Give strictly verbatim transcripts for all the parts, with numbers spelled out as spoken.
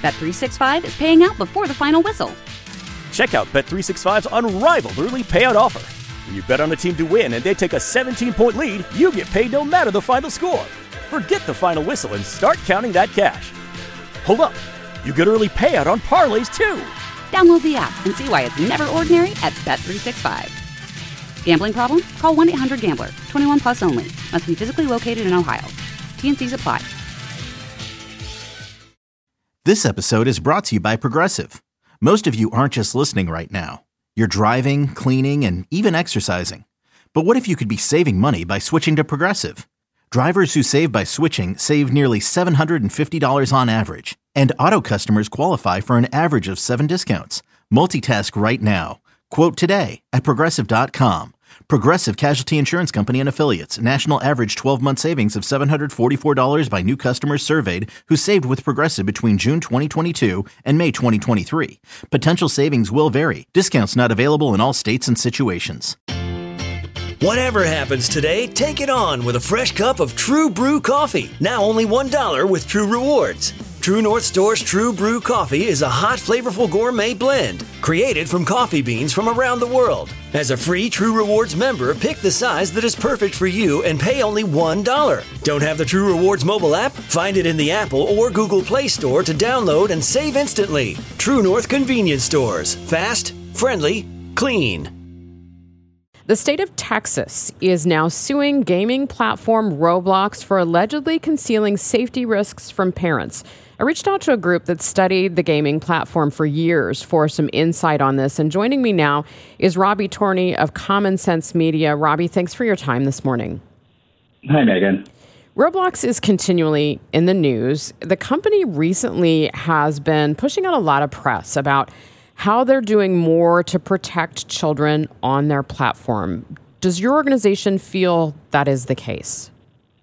Bet three sixty-five is paying out before the final whistle. Check out Bet three sixty-five's unrivaled early payout offer. When you bet on a team to win and they take a seventeen-point lead, you get paid no matter the final score. Forget the final whistle and start counting that cash. Hold up. You get early payout on parlays, too. Download the app and see why it's never ordinary at Bet three sixty-five. Gambling problem? Call one eight hundred gambler. twenty-one plus only. Must be physically located in Ohio. T N Cs apply. This episode is brought to you by Progressive. Most of you aren't just listening right now. You're driving, cleaning, and even exercising. But what if you could be saving money by switching to Progressive? Drivers who save by switching save nearly seven hundred fifty dollars on average. And auto customers qualify for an average of seven discounts. Multitask right now. Quote today at Progressive dot com. Progressive Casualty Insurance Company and Affiliates. National average twelve-month savings of seven hundred forty-four dollars by new customers surveyed who saved with Progressive between June twenty twenty-two and May twenty twenty-three. Potential savings will vary. Discounts not available in all states and situations. Whatever happens today, take it on with a fresh cup of True Brew coffee. Now only one dollar with True Rewards. True North Store's True Brew coffee is a hot, flavorful gourmet blend created from coffee beans from around the world. As a free True Rewards member, pick the size that is perfect for you and pay only one dollar. Don't have the True Rewards mobile app? Find it in the Apple or Google Play Store to download and save instantly. True North Convenience Stores. Fast, friendly, clean. The state of Texas is now suing gaming platform Roblox for allegedly concealing safety risks from parents. I reached out to a group that studied the gaming platform for years for some insight on this. And joining me now is Robbie Torney of Common Sense Media. Robbie, thanks for your time this morning. Hi, Megan. Roblox is continually in the news. The company recently has been pushing out a lot of press about how they're doing more to protect children on their platform. Does your organization feel that is the case?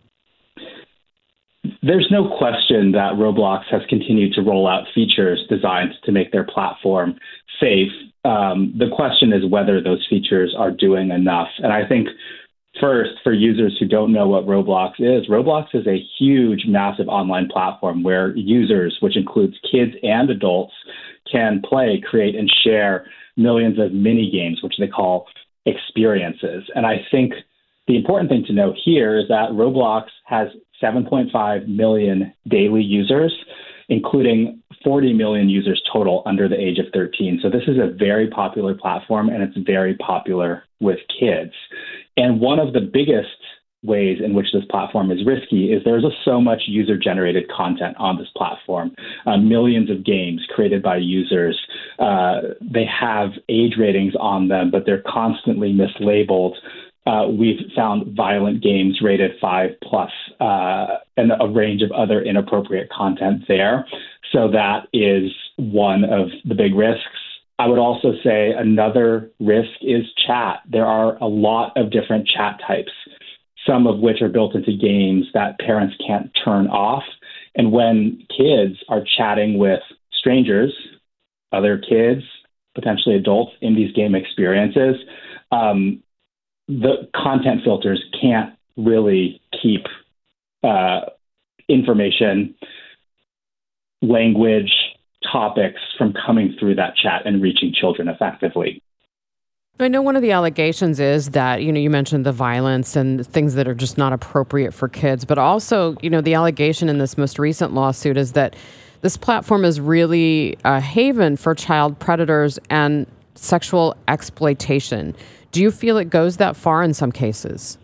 There's no question that Roblox has continued to roll out features designed to make their platform safe. Um, the question is whether those features are doing enough. And I think first, for users who don't know what Roblox is, Roblox is a huge, massive online platform where users, which includes kids and adults, can play, create, and share millions of mini games, which they call experiences. And I think the important thing to note here is that Roblox has seven point five million daily users, including forty million users total under the age of thirteen. So this is a very popular platform, and it's very popular with kids. And one of the biggest ways in which this platform is risky is there's a, so much user-generated content on this platform, uh, millions of games created by users. Uh, they have age ratings on them, but they're constantly mislabeled. Uh, we've found violent games rated five plus uh, and a range of other inappropriate content there. So that is one of the big risks. I would also say another risk is chat. There are a lot of different chat types, some of which are built into games that parents can't turn off. And when kids are chatting with strangers, other kids, potentially adults in these game experiences, um, the content filters can't really keep uh, information, language, topics from coming through that chat and reaching children effectively. I know one of the allegations is that, you know, you mentioned the violence and things that are just not appropriate for kids, but also, you know, the allegation in this most recent lawsuit is that this platform is really a haven for child predators and sexual exploitation. Do you feel it goes that far in some cases?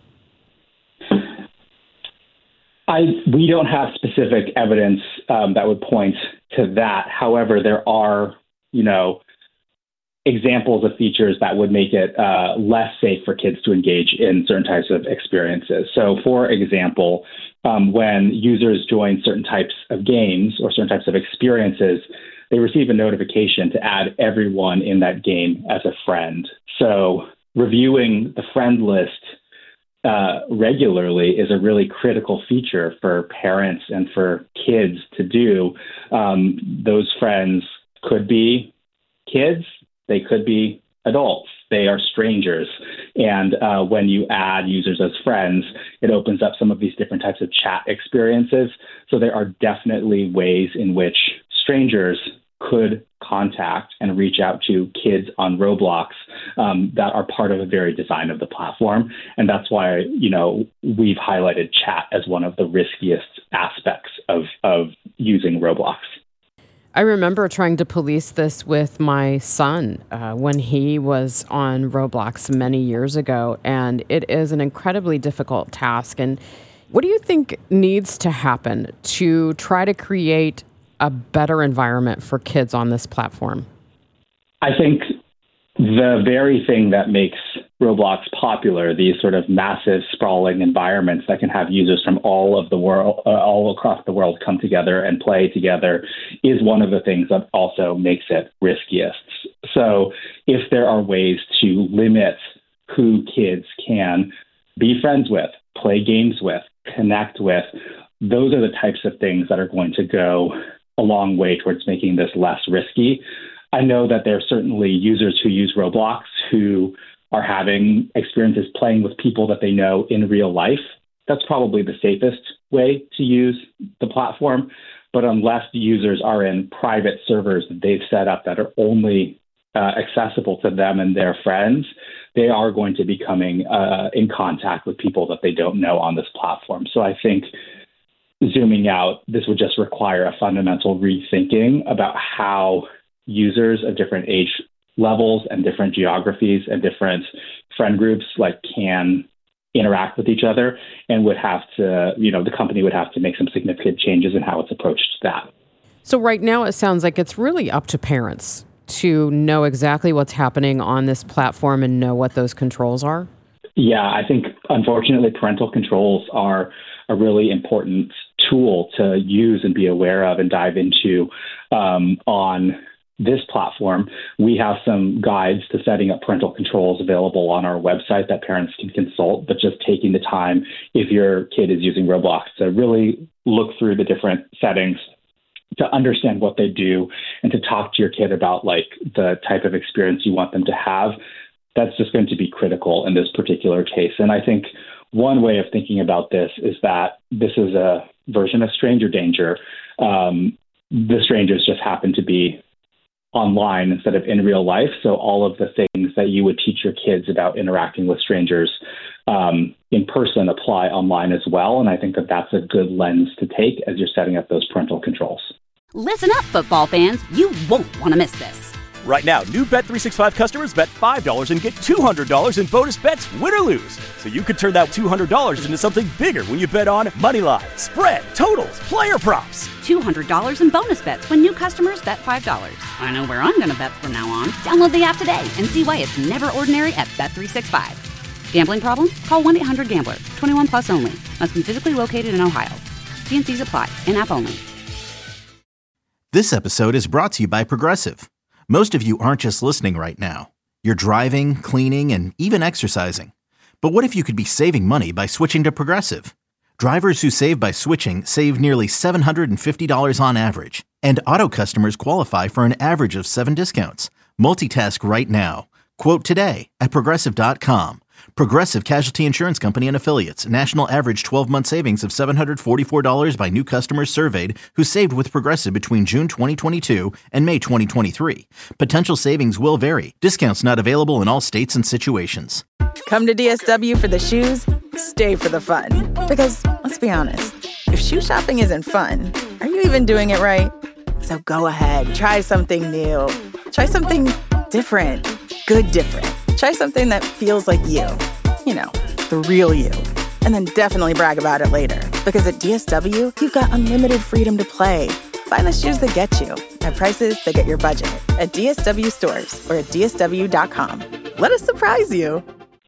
I we don't have specific evidence um, that would point to that. However, there are, you know, examples of features that would make it uh, less safe for kids to engage in certain types of experiences. So, for example, um, when users join certain types of games or certain types of experiences, they receive a notification to add everyone in that game as a friend. So, reviewing the friend list uh, regularly is a really critical feature for parents and for kids to do. Um, those friends could be kids. They could be adults. They are strangers. And uh, when you add users as friends, it opens up some of these different types of chat experiences. So there are definitely ways in which strangers could contact and reach out to kids on Roblox um, that are part of the very design of the platform. And that's why, you know, we've highlighted chat as one of the riskiest aspects of, of using Roblox. I remember trying to police this with my son uh, when he was on Roblox many years ago, and it is an incredibly difficult task. And what do you think needs to happen to try to create a better environment for kids on this platform? I think the very thing that makes Roblox popular, these sort of massive, sprawling environments that can have users from all of the world, uh, all across the world come together and play together, is one of the things that also makes it riskiest. So if there are ways to limit who kids can be friends with, play games with, connect with, those are the types of things that are going to go a long way towards making this less risky. I know that there are certainly users who use Roblox who are having experiences playing with people that they know in real life. That's probably the safest way to use the platform. But unless the users are in private servers that they've set up that are only uh, accessible to them and their friends, they are going to be coming uh, in contact with people that they don't know on this platform. So I think zooming out, this would just require a fundamental rethinking about how users of different age levels and different geographies and different friend groups like can interact with each other, and would have to, you know, the company would have to make some significant changes in how it's approached that. So right now it sounds like it's really up to parents to know exactly what's happening on this platform and know what those controls are. Yeah, I think unfortunately parental controls are a really important tool to use and be aware of and dive into um, on this platform. We have some guides to setting up parental controls available on our website that parents can consult, but just taking the time, if your kid is using Roblox, to really look through the different settings to understand what they do and to talk to your kid about like the type of experience you want them to have. That's just going to be critical in this particular case. And I think one way of thinking about this is that this is a version of stranger danger. Um, the strangers just happen to be online instead of in real life. So all of the things that you would teach your kids about interacting with strangers um, in person apply online as well. And I think that that's a good lens to take as you're setting up those parental controls. Listen up, football fans. You won't want to miss this. Right now, new Bet three sixty-five customers bet five dollars and get two hundred dollars in bonus bets, win or lose. So you could turn that two hundred dollars into something bigger when you bet on money line, spread, totals, player props. two hundred dollars in bonus bets when new customers bet five dollars. I know where I'm going to bet from now on. Download the app today and see why it's never ordinary at Bet three sixty-five. Gambling problem? Call one eight hundred gambler. twenty-one plus only. Must be physically located in Ohio. T and C's apply. In-app only. This episode is brought to you by Progressive. Most of you aren't just listening right now. You're driving, cleaning, and even exercising. But what if you could be saving money by switching to Progressive? Drivers who save by switching save nearly seven hundred fifty dollars on average. And auto customers qualify for an average of seven discounts. Multitask right now. Quote today at Progressive dot com. Progressive Casualty Insurance Company and Affiliates. National average twelve-month savings of seven hundred forty-four dollars by new customers surveyed who saved with Progressive between June twenty twenty-two and May twenty twenty-three. Potential savings will vary. Discounts not available in all states and situations. Come to D S W for the shoes, stay for the fun. Because, let's be honest, if shoe shopping isn't fun, are you even doing it right? So go ahead, try something new. Try something different. Good different. Try something that feels like you. You know, the real you. And then definitely brag about it later. Because at D S W, you've got unlimited freedom to play. Find the shoes that get you at prices that get your budget at D S W stores or at D S W dot com. Let us surprise you.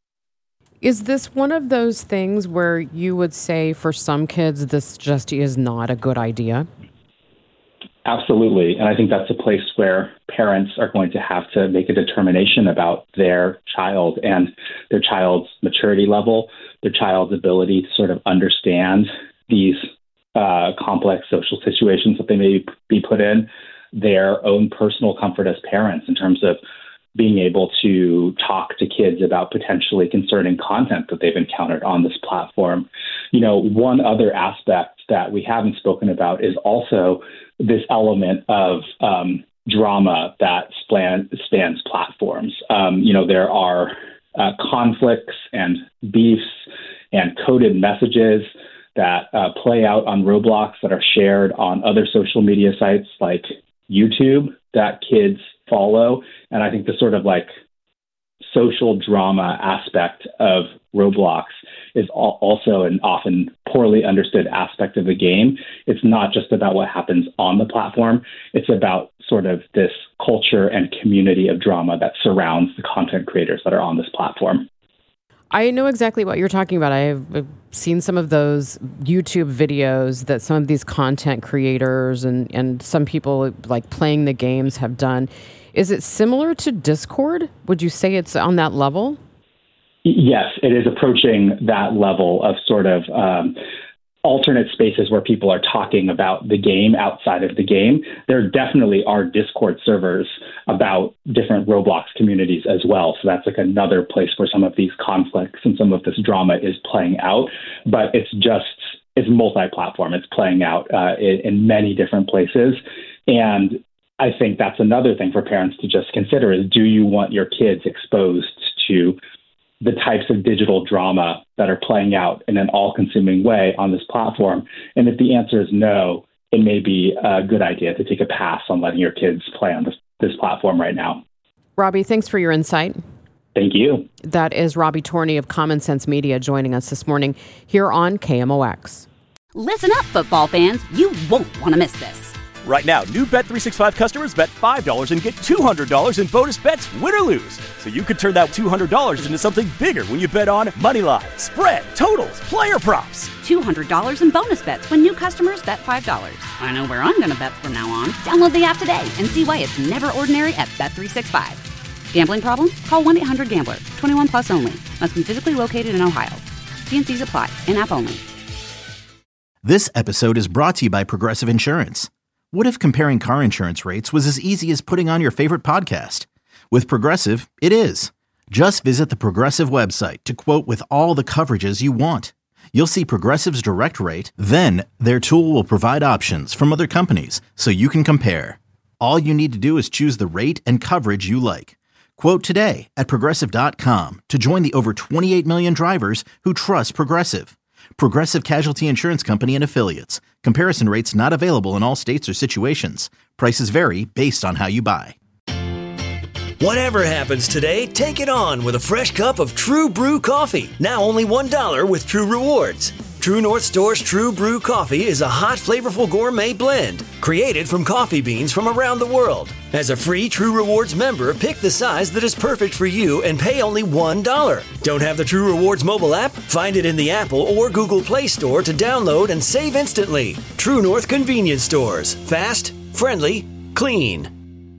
Is this one of those things where you would say for some kids this just is not a good idea? Absolutely. And I think that's a place where parents are going to have to make a determination about their child and their child's maturity level, their child's ability to sort of understand these uh, complex social situations that they may be put in, their own personal comfort as parents in terms of being able to talk to kids about potentially concerning content that they've encountered on this platform. You know, one other aspect that we haven't spoken about is also this element of um, drama that span, spans platforms. Um, you know, there are uh, conflicts and beefs and coded messages that uh, play out on Roblox that are shared on other social media sites like YouTube that kids follow. And I think the sort of like social drama aspect of Roblox is also an often poorly understood aspect of the game. It's not just about what happens on the platform. It's about sort of this culture and community of drama that surrounds the content creators that are on this platform. I know exactly what you're talking about. I've seen some of those YouTube videos that some of these content creators and, and some people like playing the games have done. Is it similar to Discord? Would you say it's on that level? Yes, it is approaching that level of sort of um, alternate spaces where people are talking about the game outside of the game. There definitely are Discord servers about different Roblox communities as well. So that's like another place where some of these conflicts and some of this drama is playing out. But it's just, it's multi-platform. It's playing out uh, in, in many different places. And I think that's another thing for parents to just consider is, do you want your kids exposed to the types of digital drama that are playing out in an all-consuming way on this platform? And if the answer is no, it may be a good idea to take a pass on letting your kids play on this, this platform right now. Robbie, thanks for your insight. Thank you. That is Robbie Torney of Common Sense Media joining us this morning here on K M O X. Listen up, football fans. You won't want to miss this. Right now, new Bet three sixty-five customers bet five dollars and get two hundred dollars in bonus bets, win or lose. So you could turn that two hundred dollars into something bigger when you bet on money line, spread, totals, player props. two hundred dollars in bonus bets when new customers bet five dollars. I know where I'm going to bet from now on. Download the app today and see why it's never ordinary at Bet three sixty-five. Gambling problem? Call one eight hundred gambler. twenty-one plus only. Must be physically located in Ohio. T and C's apply. In-app only. This episode is brought to you by Progressive Insurance. What if comparing car insurance rates was as easy as putting on your favorite podcast? With Progressive, it is. Just visit the Progressive website to quote with all the coverages you want. You'll see Progressive's direct rate, then their tool will provide options from other companies so you can compare. All you need to do is choose the rate and coverage you like. Quote today at Progressive dot com to join the over twenty-eight million drivers who trust Progressive. Progressive Casualty Insurance Company and Affiliates. Comparison rates not available in all states or situations. Prices vary based on how you buy. Whatever happens today, take it on with a fresh cup of True Brew coffee. Now only one dollar with True Rewards. True North Store's True Brew coffee is a hot, flavorful gourmet blend created from coffee beans from around the world. As a free True Rewards member, pick the size that is perfect for you and pay only one dollar. Don't have the True Rewards mobile app? Find it in the Apple or Google Play Store to download and save instantly. True North Convenience Stores. Fast, friendly, clean.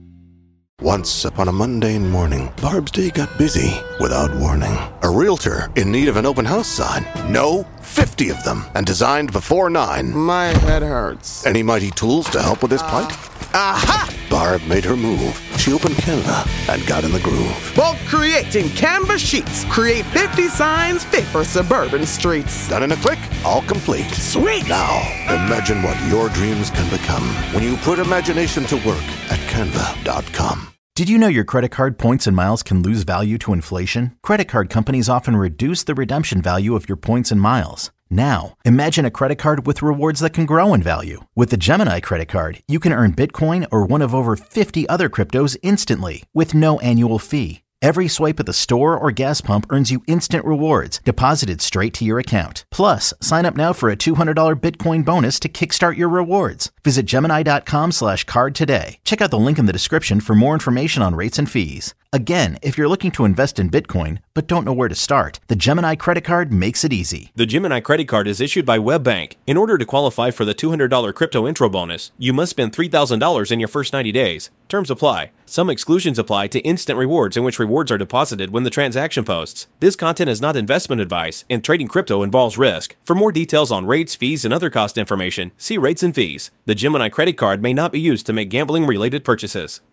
Once upon a mundane morning, Barb's day got busy without warning. A realtor in need of an open house sign. No, fifty of them, and designed before nine. My head hurts. Any mighty tools to help with his plight? Aha! Barb made her move. She opened Canva and got in the groove. Bulk creating Canva sheets. Create fifty signs fit for suburban streets. Done in a click, all complete. Sweet! Now, imagine what your dreams can become when you put imagination to work at canva dot com. Did you know your credit card points and miles can lose value to inflation? Credit card companies often reduce the redemption value of your points and miles. Now, imagine a credit card with rewards that can grow in value. With the Gemini credit card, you can earn Bitcoin or one of over fifty other cryptos instantly with no annual fee. Every swipe at the store or gas pump earns you instant rewards deposited straight to your account. Plus, sign up now for a two hundred dollars Bitcoin bonus to kickstart your rewards. Visit Gemini dot com slash card today. Check out the link in the description for more information on rates and fees. Again, if you're looking to invest in Bitcoin but don't know where to start, the Gemini credit card makes it easy. The Gemini credit card is issued by WebBank. In order to qualify for the two hundred dollars crypto intro bonus, you must spend three thousand dollars in your first ninety days. Terms apply. Some exclusions apply to instant rewards in which rewards are deposited when the transaction posts. This content is not investment advice, and trading crypto involves risk. For more details on rates, fees, and other cost information, see rates and fees. The Gemini credit card may not be used to make gambling-related purchases.